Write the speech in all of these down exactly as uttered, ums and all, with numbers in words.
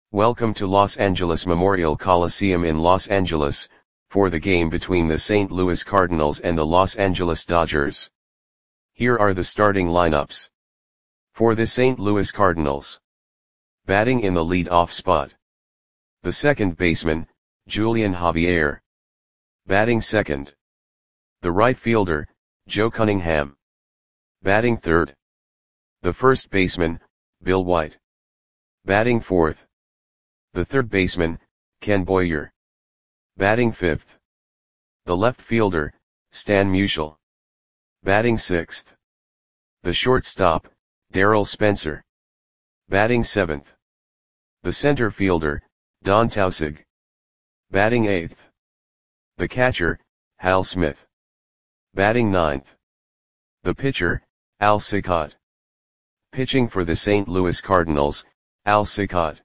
Welcome to Los Angeles Memorial Coliseum in Los Angeles, for the game between the Saint Louis Cardinals and the Los Angeles Dodgers. Here are the starting lineups. For the Saint Louis Cardinals. Batting in the lead-off spot. The second baseman, Julian Javier. Batting second. The right fielder, Joe Cunningham. Batting third. The first baseman, Bill White. Batting fourth. The third baseman, Ken Boyer. Batting fifth. The left fielder, Stan Musial. Batting sixth. The shortstop, Darryl Spencer. Batting seventh. The center fielder, Don Tausig. Batting eighth. The catcher, Hal Smith. Batting ninth. The pitcher, Al Cicotte. Pitching for the Saint Louis Cardinals, Al Cicotte.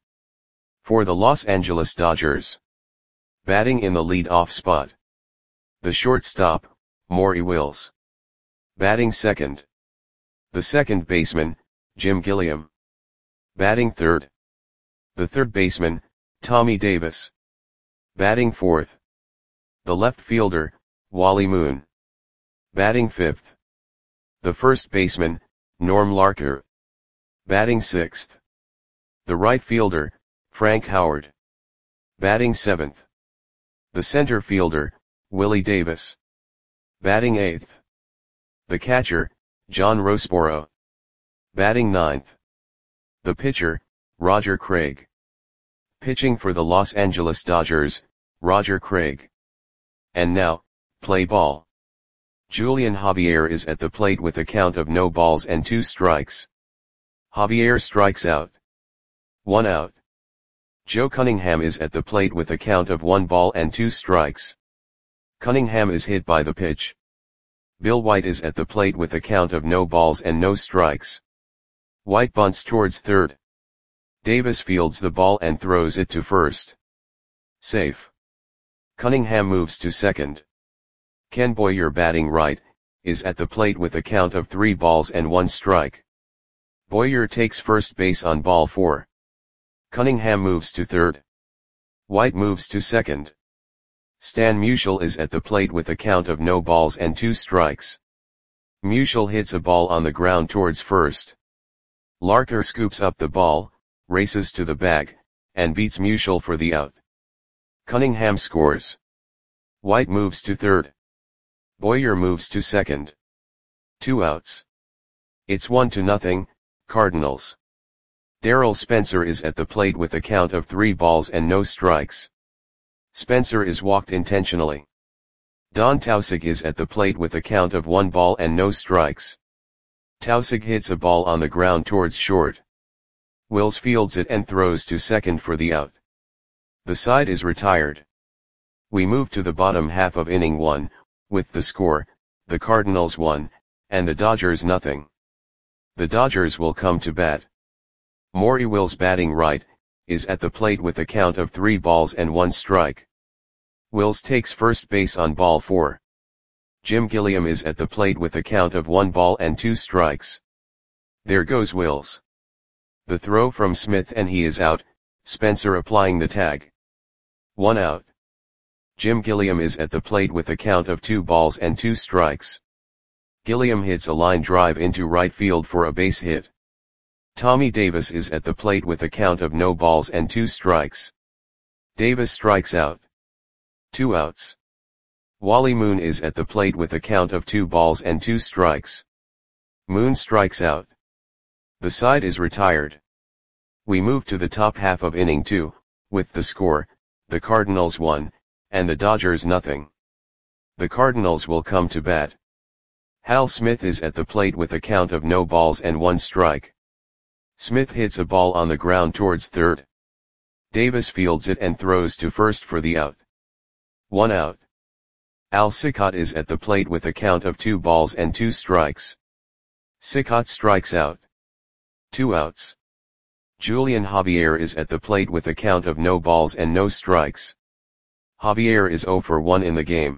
For the Los Angeles Dodgers. Batting in the lead-off spot. The shortstop, Maury Wills. Batting second. The second baseman, Jim Gilliam. Batting third. The third baseman, Tommy Davis. Batting fourth. The left fielder, Wally Moon. Batting fifth. The first baseman, Norm Larker. Batting sixth. The right fielder, Frank Howard. Batting seventh. The center fielder, Willie Davis. Batting eighth. The catcher, John Roseboro. Batting ninth. The pitcher, Roger Craig. Pitching for the Los Angeles Dodgers, Roger Craig. And now, play ball. Julian Javier is at the plate with a count of no balls and two strikes. Javier strikes out. One out. Joe Cunningham is at the plate with a count of one ball and two strikes. Cunningham is hit by the pitch. Bill White is at the plate with a count of no balls and no strikes. White bunts towards third. Davis fields the ball and throws it to first. Safe. Cunningham moves to second. Ken Boyer, batting right, is at the plate with a count of three balls and one strike. Boyer takes first base on ball four. Cunningham moves to third. White moves to second. Stan Musial is at the plate with a count of no balls and two strikes. Musial hits a ball on the ground towards first. Larker scoops up the ball, races to the bag, and beats Musial for the out. Cunningham scores. White moves to third. Boyer moves to second. Two outs. It's one to nothing, Cardinals. Darryl Spencer is at the plate with a count of three balls and no strikes. Spencer is walked intentionally. Don Tausig is at the plate with a count of one ball and no strikes. Tausig hits a ball on the ground towards short. Wills fields it and throws to second for the out. The side is retired. We move to the bottom half of inning one, with the score, the Cardinals one, and the Dodgers nothing. The Dodgers will come to bat. Maury Wills, batting right, is at the plate with a count of three balls and one strike. Wills takes first base on ball four. Jim Gilliam is at the plate with a count of one ball and two strikes. There goes Wills. The throw from Smith and he is out, Spencer applying the tag. One out. Jim Gilliam is at the plate with a count of two balls and two strikes. Gilliam hits a line drive into right field for a base hit. Tommy Davis is at the plate with a count of no balls and two strikes. Davis strikes out. Two outs. Wally Moon is at the plate with a count of two balls and two strikes. Moon strikes out. The side is retired. We move to the top half of inning two, with the score, the Cardinals one, and the Dodgers nothing. The Cardinals will come to bat. Hal Smith is at the plate with a count of no balls and one strike. Smith hits a ball on the ground towards third. Davis fields it and throws to first for the out. One out. Al Cicotte is at the plate with a count of two balls and two strikes. Cicotte strikes out. Two outs. Julian Javier is at the plate with a count of no balls and no strikes. Javier is zero for one in the game.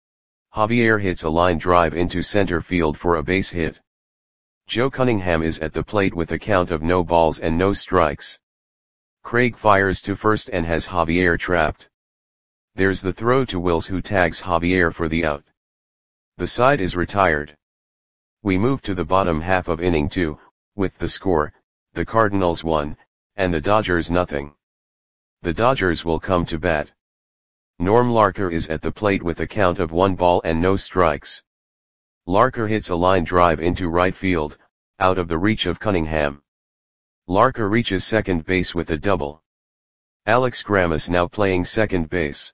Javier hits a line drive into center field for a base hit. Joe Cunningham is at the plate with a count of no balls and no strikes. Craig fires to first and has Javier trapped. There's the throw to Wills, who tags Javier for the out. The side is retired. We move to the bottom half of inning two, with the score, the Cardinals one, and the Dodgers nothing. The Dodgers will come to bat. Norm Larker is at the plate with a count of one ball and no strikes. Larker hits a line drive into right field, out of the reach of Cunningham. Larker reaches second base with a double. Alex Grammas now playing second base.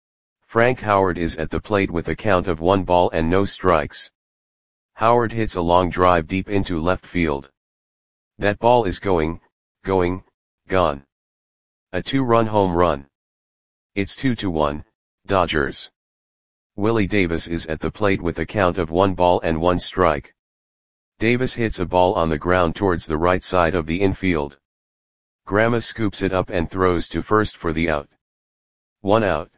Frank Howard is at the plate with a count of one ball and no strikes. Howard hits a long drive deep into left field. That ball is going, going, gone. A two-run home run. It's two to one, Dodgers. Willie Davis is at the plate with a count of one ball and one strike. Davis hits a ball on the ground towards the right side of the infield. Grammas scoops it up and throws to first for the out. One out.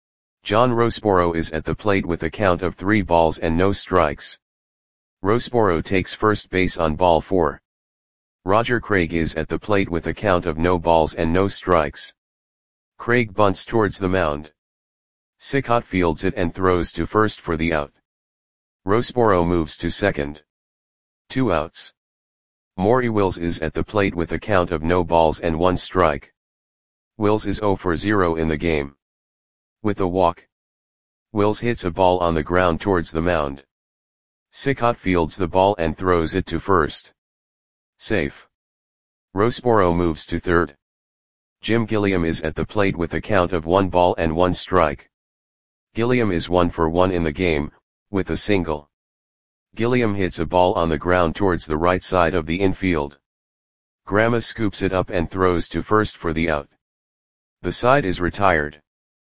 John Rosboro is at the plate with a count of three balls and no strikes. Rosboro takes first base on ball four. Roger Craig is at the plate with a count of no balls and no strikes. Craig bunts towards the mound. Sickott fields it and throws to first for the out. Rosboro moves to second. Two outs. Maury Wills is at the plate with a count of no balls and one strike. Wills is zero for zero in the game. With a walk. Wills hits a ball on the ground towards the mound. Sickott fields the ball and throws it to first. Safe. Rosboro moves to third. Jim Gilliam is at the plate with a count of one ball and one strike. Gilliam is one for one in the game, with a single. Gilliam hits a ball on the ground towards the right side of the infield. Grammas scoops it up and throws to first for the out. The side is retired.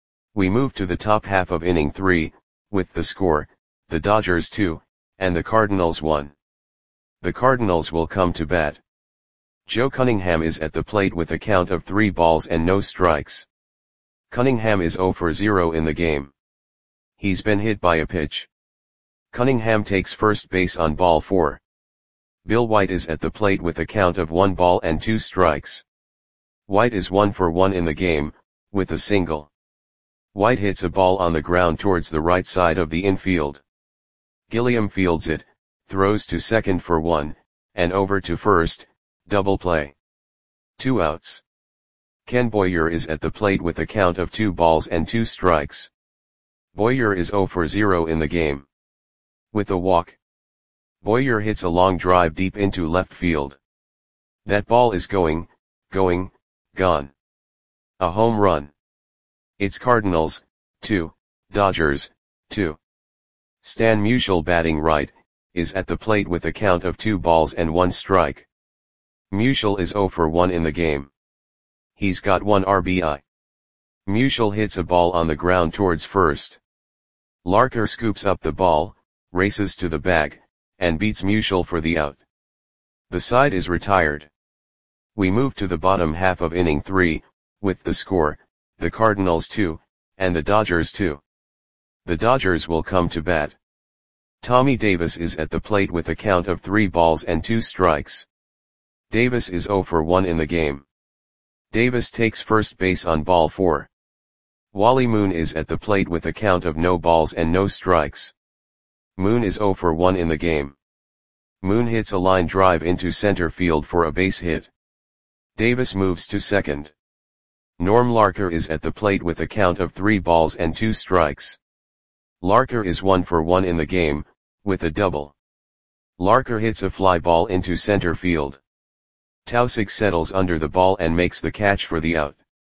We move to the top half of inning three, with the score, the Dodgers two, and the Cardinals one. The Cardinals will come to bat. Joe Cunningham is at the plate with a count of three balls and no strikes. Cunningham is zero for zero in the game. He's been hit by a pitch. Cunningham takes first base on ball four. Bill White is at the plate with a count of one ball and two strikes. White is one for one in the game, with a single. White hits a ball on the ground towards the right side of the infield. Gilliam fields it, throws to second for one, and over to first, double play. Two outs. Ken Boyer is at the plate with a count of two balls and two strikes. Boyer is zero for zero in the game. With a walk. Boyer hits a long drive deep into left field. That ball is going, going, gone. A home run. It's Cardinals, two, Dodgers, two. Stan Musial, batting right, is at the plate with a count of two balls and one strike. Musial is zero for one in the game. He's got one R B I. Musial hits a ball on the ground towards first. Larker scoops up the ball, races to the bag, and beats Musial for the out. The side is retired. We move to the bottom half of inning three, with the score, the Cardinals two, and the Dodgers two. The Dodgers will come to bat. Tommy Davis is at the plate with a count of three balls and two strikes. Davis is zero for one in the game. Davis takes first base on ball four. Wally Moon is at the plate with a count of no balls and no strikes. Moon is zero for one in the game. Moon hits a line drive into center field for a base hit. Davis moves to second. Norm Larker is at the plate with a count of three balls and two strikes. Larker is one for one in the game, with a double. Larker hits a fly ball into center field. Tausig settles under the ball and makes the catch for the out.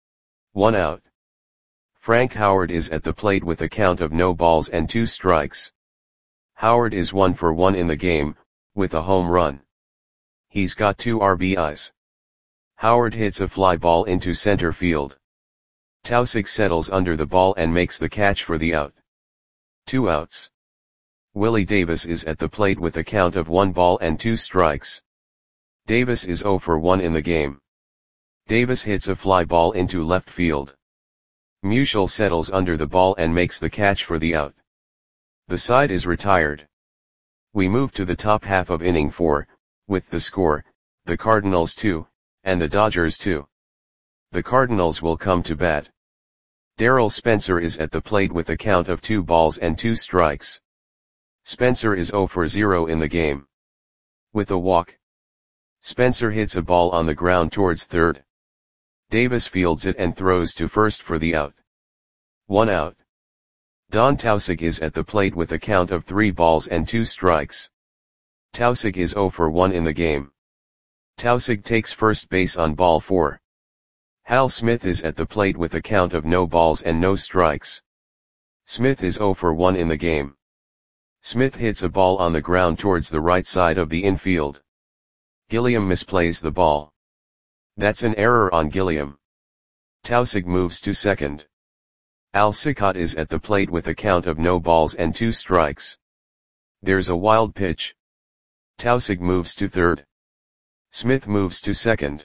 One out. Frank Howard is at the plate with a count of no balls and two strikes. Howard is one for one in the game, with a home run. He's got two R B Is. Howard hits a fly ball into center field. Tausig settles under the ball and makes the catch for the out. Two outs. Willie Davis is at the plate with a count of one ball and two strikes. Davis is zero for one in the game. Davis hits a fly ball into left field. Musial settles under the ball and makes the catch for the out. The side is retired. We move to the top half of inning four, with the score, the Cardinals two, and the Dodgers two. The Cardinals will come to bat. Darryl Spencer is at the plate with a count of two balls and two strikes. Spencer is zero for zero in the game. With a walk, Spencer hits a ball on the ground towards third. Davis fields it and throws to first for the out. One out. Don Tausig is at the plate with a count of three balls and two strikes. Tausig is zero for one in the game. Tausig takes first base on ball four. Hal Smith is at the plate with a count of no balls and no strikes. Smith is zero for one in the game. Smith hits a ball on the ground towards the right side of the infield. Gilliam misplays the ball. That's an error on Gilliam. Tausig moves to second. Al Cicotte is at the plate with a count of no balls and two strikes. There's a wild pitch. Tausig moves to third. Smith moves to second.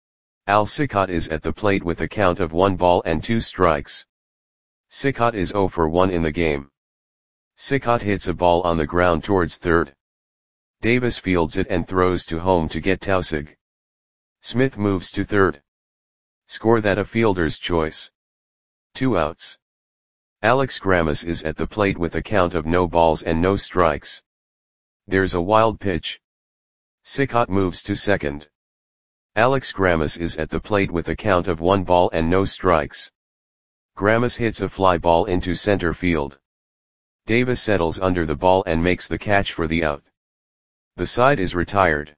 Al Cicotte is at the plate with a count of one ball and two strikes. Cicotte is zero for one in the game. Cicotte hits a ball on the ground towards third. Davis fields it and throws to home to get Tausig. Smith moves to third. Score that a fielder's choice. Two outs. Alex Grammas is at the plate with a count of no balls and no strikes. There's a wild pitch. Cicotte moves to second. Alex Grammas is at the plate with a count of one ball and no strikes. Grammas hits a fly ball into center field. Davis settles under the ball and makes the catch for the out. The side is retired.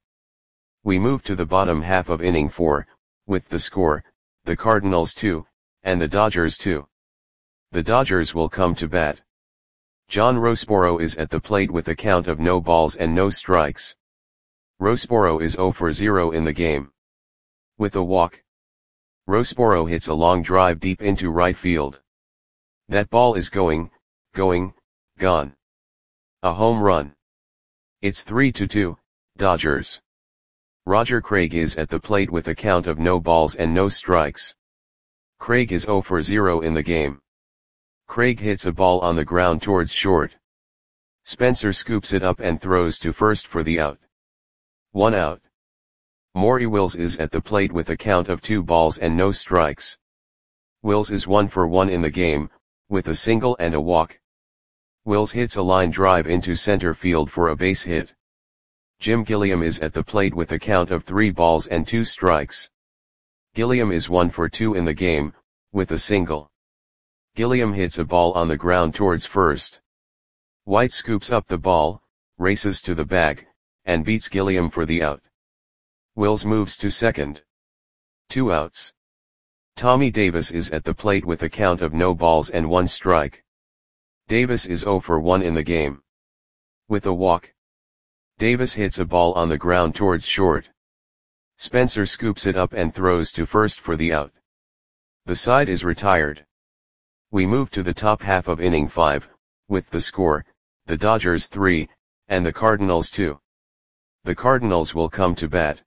We move to the bottom half of inning four, with the score, the Cardinals two, and the Dodgers two. The Dodgers will come to bat. John Roseboro is at the plate with a count of no balls and no strikes. Roseboro is zero for zero in the game. With a walk, Roseboro hits a long drive deep into right field. That ball is going, going, gone. A home run. It's three to two, Dodgers. Roger Craig is at the plate with a count of no balls and no strikes. Craig is zero for zero in the game. Craig hits a ball on the ground towards short. Spencer scoops it up and throws to first for the out. One out. Maury Wills is at the plate with a count of two balls and no strikes. Wills is one for one in the game, with a single and a walk. Wills hits a line drive into center field for a base hit. Jim Gilliam is at the plate with a count of three balls and two strikes. Gilliam is one for two in the game, with a single. Gilliam hits a ball on the ground towards first. White scoops up the ball, races to the bag, and beats Gilliam for the out. Wills moves to second. Two outs. Tommy Davis is at the plate with a count of no balls and one strike. Davis is zero for one in the game. With a walk, Davis hits a ball on the ground towards short. Spencer scoops it up and throws to first for the out. The side is retired. We move to the top half of inning five, with the score, the Dodgers three, and the Cardinals two. The Cardinals will come to bat.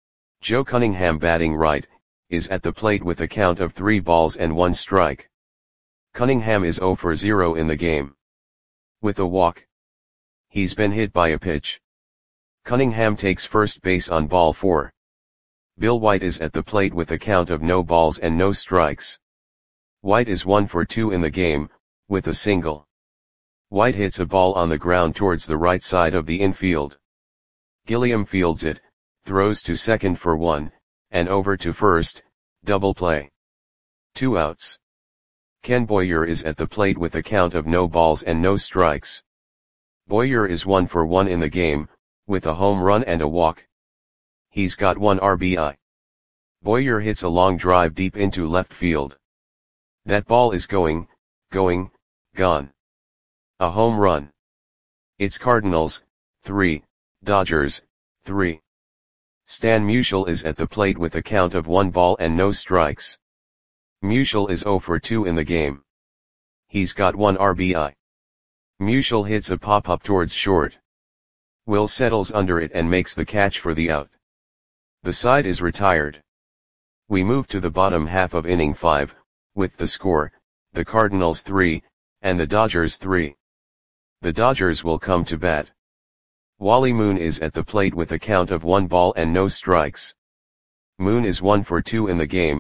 Joe Cunningham, batting right, is at the plate with a count of three balls and one strike. Cunningham is zero for zero in the game. With a walk, he's been hit by a pitch. Cunningham takes first base on ball four. Bill White is at the plate with a count of no balls and no strikes. White is one for two in the game, with a single. White hits a ball on the ground towards the right side of the infield. Gilliam fields it, throws to second for one, and over to first, double play. Two outs. Ken Boyer is at the plate with a count of no balls and no strikes. Boyer is one for one in the game, with a home run and a walk. He's got one R B I. Boyer hits a long drive deep into left field. That ball is going, going, gone. A home run. It's Cardinals, three, Dodgers, three. Stan Musial is at the plate with a count of one ball and no strikes. Musial is zero for two in the game. He's got one R B I. Musial hits a pop-up towards short. Will settles under it and makes the catch for the out. The side is retired. We move to the bottom half of inning five, with the score, the Cardinals three, and the Dodgers three. The Dodgers will come to bat. Wally Moon is at the plate with a count of one ball and no strikes. Moon is one for two in the game,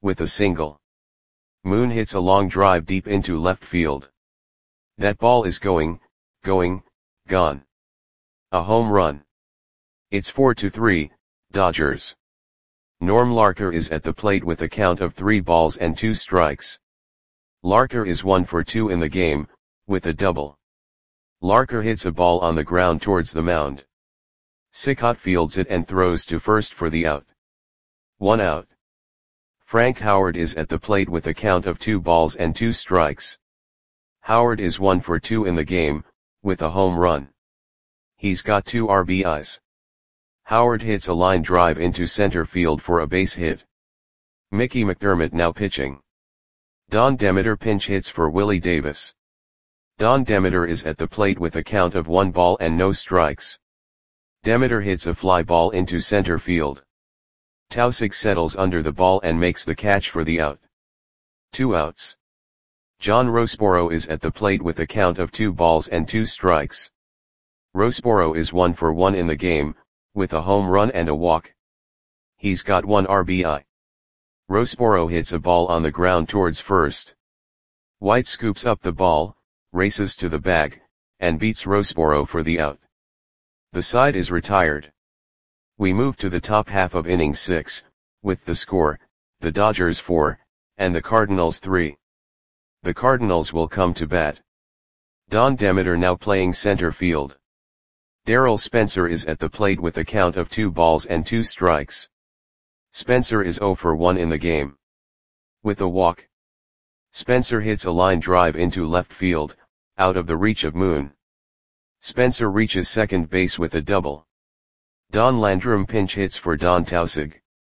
with a single. Moon hits a long drive deep into left field. That ball is going, going, gone. A home run. It's four to three, Dodgers. Norm Larker is at the plate with a count of three balls and two strikes. Larker is one for two in the game, with a double. Larker hits a ball on the ground towards the mound. Sickott fields it and throws to first for the out. One out. Frank Howard is at the plate with a count of two balls and two strikes. Howard is one for two in the game, with a home run. He's got two R B Is. Howard hits a line drive into center field for a base hit. Mickey McDermott now pitching. Don Demeter pinch hits for Willie Davis. Don Demeter is at the plate with a count of one ball and no strikes. Demeter hits a fly ball into center field. Tausig settles under the ball and makes the catch for the out. Two outs. John Roseboro is at the plate with a count of two balls and two strikes. Roseboro is one for one in the game, with a home run and a walk. He's got one R B I. Roseboro hits a ball on the ground towards first. White scoops up the ball, races to the bag, and beats Roseboro for the out. The side is retired. We move to the top half of inning six, with the score, the Dodgers four, and the Cardinals three. The Cardinals will come to bat. Don Demeter now playing center field. Darrell Spencer is at the plate with a count of two balls and two strikes. Spencer is zero for one in the game. With a walk. Spencer hits a line drive into left field, out of the reach of Moon. Spencer reaches second base with a double. Don Landrum pinch hits for Don Tausig.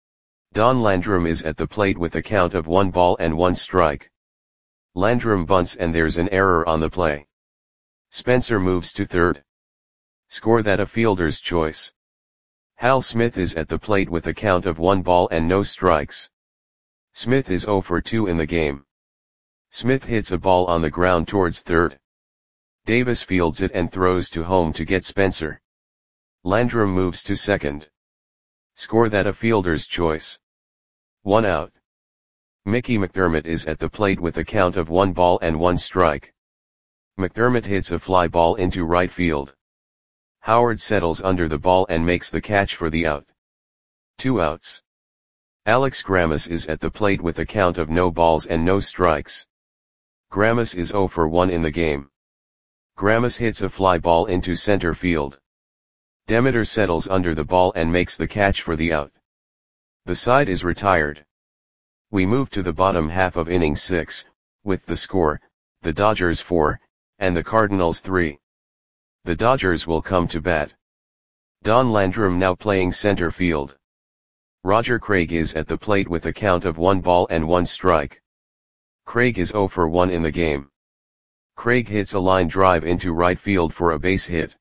Don Landrum is at the plate with a count of one ball and one strike. Landrum bunts and there's an error on the play. Spencer moves to third. Score that a fielder's choice. Hal Smith is at the plate with a count of one ball and no strikes. Smith is zero for two in the game. Smith hits a ball on the ground towards third. Davis fields it and throws to home to get Spencer. Landrum moves to second. Score that a fielder's choice. One out. Mickey McDermott is at the plate with a count of one ball and one strike. McDermott hits a fly ball into right field. Howard settles under the ball and makes the catch for the out. Two outs. Alex Grammas is at the plate with a count of no balls and no strikes. Grammas is zero for one in the game. Grammas hits a fly ball into center field. Demeter settles under the ball and makes the catch for the out. The side is retired. We move to the bottom half of inning six, with the score, the Dodgers four, and the Cardinals three. The Dodgers will come to bat. Don Landrum now playing center field. Roger Craig is at the plate with a count of one ball and one strike. Craig is zero for one in the game. Craig hits a line drive into right field for a base hit.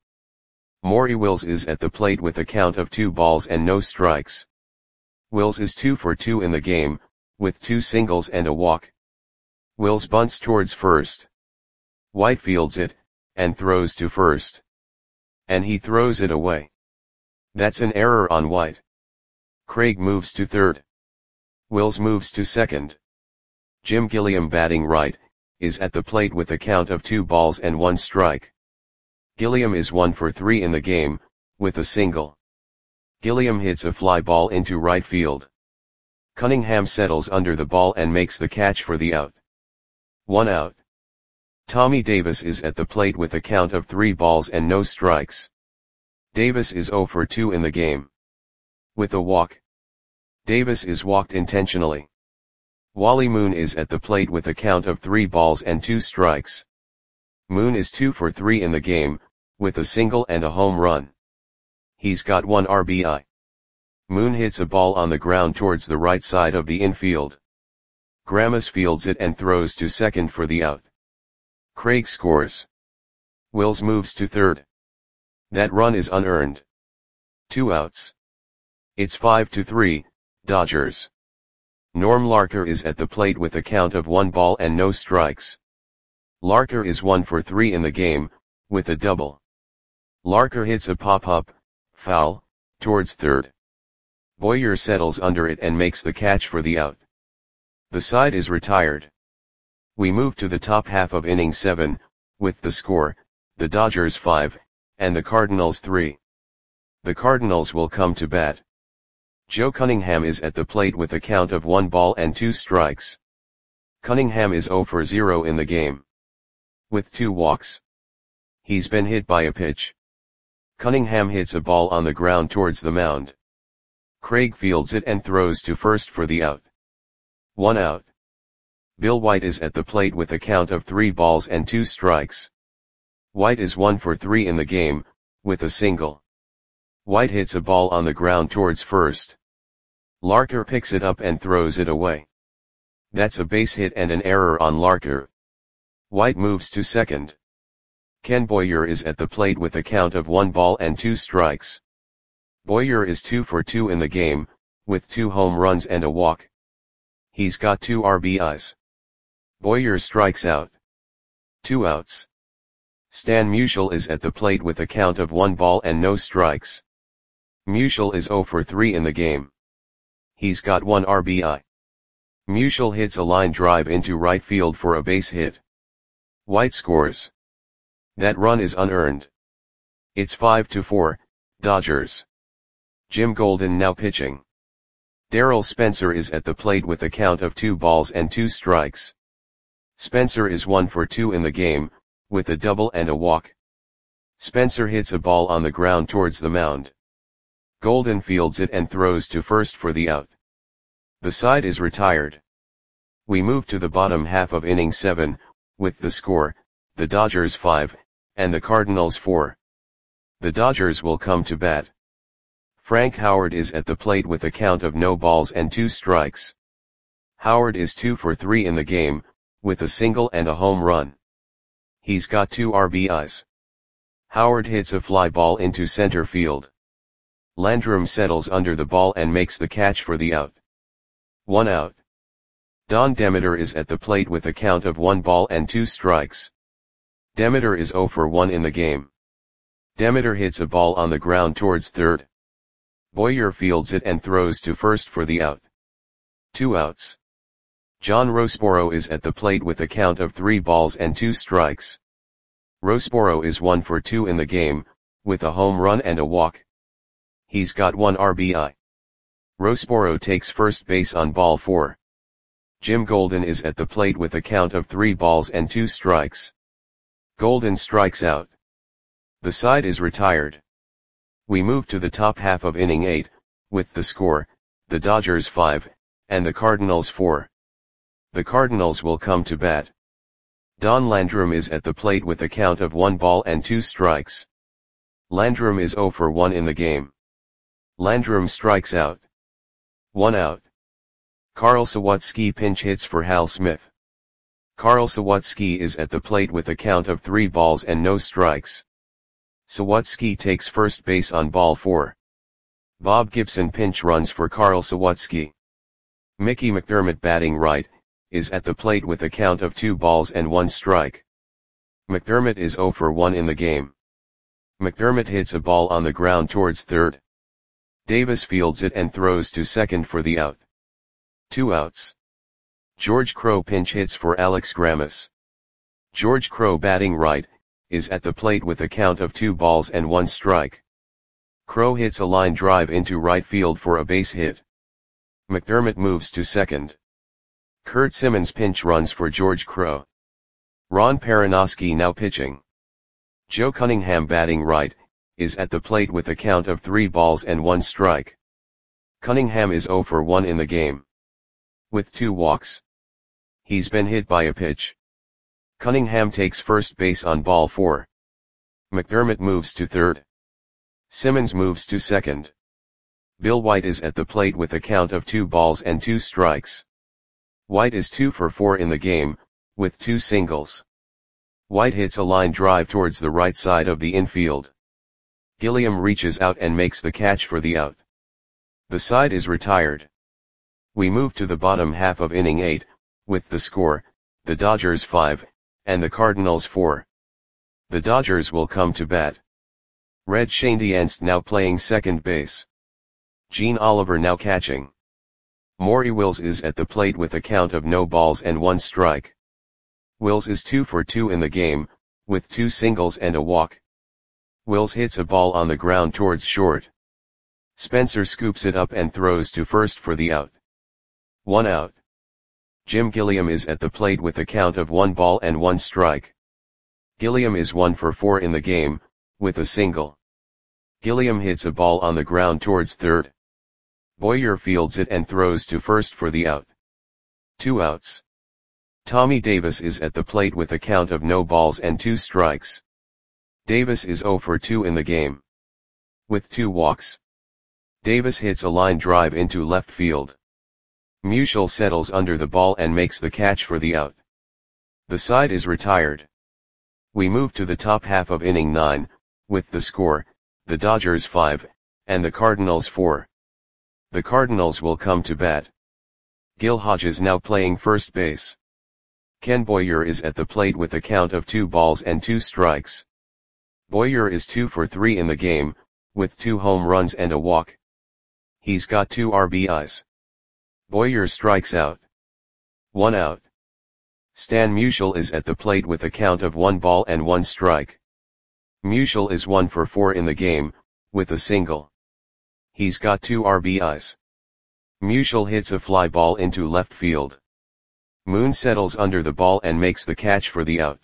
Maury Wills is at the plate with a count of two balls and no strikes. Wills is two for two in the game, with two singles and a walk. Wills bunts towards first. White fields it, and throws to first. And he throws it away. That's an error on White. Craig moves to third. Wills moves to second. Jim Gilliam batting right, is at the plate with a count of two balls and one strike. Gilliam is one for three in the game, with a single. Gilliam hits a fly ball into right field. Cunningham settles under the ball and makes the catch for the out. One out. Tommy Davis is at the plate with a count of three balls and no strikes. Davis is zero for two in the game. With a walk. Davis is walked intentionally. Wally Moon is at the plate with a count of three balls and two strikes. Moon is two for three in the game, with a single and a home run. He's got one R B I. Moon hits a ball on the ground towards the right side of the infield. Grammas fields it and throws to second for the out. Craig scores. Wills moves to third. That run is unearned. Two outs. It's five to three, Dodgers. Norm Larker is at the plate with a count of one ball and no strikes. Larker is one for three in the game, with a double. Larker hits a pop-up, foul, towards third. Boyer settles under it and makes the catch for the out. The side is retired. We move to the top half of inning seven, with the score, the Dodgers five, and the Cardinals three. The Cardinals will come to bat. Joe Cunningham is at the plate with a count of one ball and two strikes. Cunningham is zero for zero in the game, with two walks. He's been hit by a pitch. Cunningham hits a ball on the ground towards the mound. Craig fields it and throws to first for the out. One out. Bill White is at the plate with a count of three balls and two strikes. White is one for three in the game, with a single. White hits a ball on the ground towards first. Larker picks it up and throws it away. That's a base hit and an error on Larker. White moves to second. Ken Boyer is at the plate with a count of one ball and two strikes. Boyer is two for two in the game, with two home runs and a walk. He's got two R B Is. Boyer strikes out. Two outs. Stan Musial is at the plate with a count of one ball and no strikes. Musial is zero for three in the game. He's got one R B I. Musial hits a line drive into right field for a base hit. White scores. That run is unearned. It's five to four, Dodgers. Jim Golden now pitching. Darryl Spencer is at the plate with a count of two balls and two strikes. Spencer is one for two in the game, with a double and a walk. Spencer hits a ball on the ground towards the mound. Golden fields it and throws to first for the out. The side is retired. We move to the bottom half of inning seven, with the score, the Dodgers five, and the Cardinals four. The Dodgers will come to bat. Frank Howard is at the plate with a count of no balls and two strikes. Howard is two for three in the game, with a single and a home run. He's got two R B Is. Howard hits a fly ball into center field. Landrum settles under the ball and makes the catch for the out. One out. Don Demeter is at the plate with a count of one ball and two strikes. Demeter is zero for one in the game. Demeter hits a ball on the ground towards third. Boyer fields it and throws to first for the out. Two outs. John Roseboro is at the plate with a count of three balls and two strikes. Roseboro is one for two in the game, with a home run and a walk. He's got one R B I. Roseboro takes first base on ball four. Jim Golden is at the plate with a count of three balls and two strikes. Golden strikes out. The side is retired. We move to the top half of inning eight, with the score, the Dodgers five, and the Cardinals four. The Cardinals will come to bat. Don Landrum is at the plate with a count of one ball and two strikes. Landrum is zero for one in the game. Landrum strikes out. One out. Carl Sawatsky pinch hits for Hal Smith. Carl Sawatsky is at the plate with a count of three balls and no strikes. Sawatsky takes first base on ball four. Bob Gibson pinch runs for Carl Sawatsky. Mickey McDermott batting right, is at the plate with a count of two balls and one strike. McDermott is zero for one in the game. McDermott hits a ball on the ground towards third. Davis fields it and throws to second for the out. Two outs. George Crowe pinch hits for Alex Grammas. George Crowe batting right, is at the plate with a count of two balls and one strike. Crowe hits a line drive into right field for a base hit. McDermott moves to second. Kurt Simmons pinch runs for George Crowe. Ron Perranoski now pitching. Joe Cunningham batting right, is at the plate with a count of three balls and one strike. Cunningham is zero for one in the game, with two walks. He's been hit by a pitch. Cunningham takes first base on ball four. McDermott moves to third. Simmons moves to second. Bill White is at the plate with a count of two balls and two strikes. White is two for four in the game, with two singles. White hits a line drive towards the right side of the infield. Gilliam reaches out and makes the catch for the out. The side is retired. We move to the bottom half of inning eight, with the score, the Dodgers five, and the Cardinals four. The Dodgers will come to bat. Red Schoendienst now playing second base. Gene Oliver now catching. Maury Wills is at the plate with a count of no balls and one strike. Wills is two for two in the game, with two singles and a walk. Wills hits a ball on the ground towards short. Spencer scoops it up and throws to first for the out. One out. Jim Gilliam is at the plate with a count of one ball and one strike. Gilliam is one for four in the game, with a single. Gilliam hits a ball on the ground towards third. Boyer fields it and throws to first for the out. Two outs. Tommy Davis is at the plate with a count of no balls and two strikes. Davis is zero for two in the game. With two walks. Davis hits a line drive into left field. Musial settles under the ball and makes the catch for the out. The side is retired. We move to the top half of inning nine, with the score, the Dodgers five, and the Cardinals four. The Cardinals will come to bat. Gil Hodges now playing first base. Ken Boyer is at the plate with a count of two balls and two strikes. Boyer is two for three in the game, with two home runs and a walk. He's got two R B Is. Boyer strikes out. One out. Stan Musial is at the plate with a count of one ball and one strike. Musial is one for four in the game, with a single. He's got two R B Is. Musial hits a fly ball into left field. Moon settles under the ball and makes the catch for the out.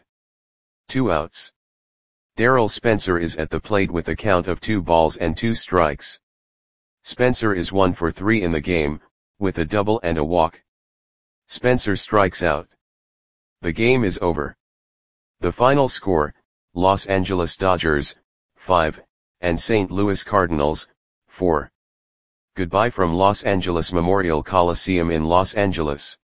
Two outs. Darryl Spencer is at the plate with a count of two balls and two strikes. Spencer is one for three in the game, with a double and a walk. Spencer strikes out. The game is over. The final score, Los Angeles Dodgers, five, and Saint Louis Cardinals, four. Goodbye from Los Angeles Memorial Coliseum in Los Angeles.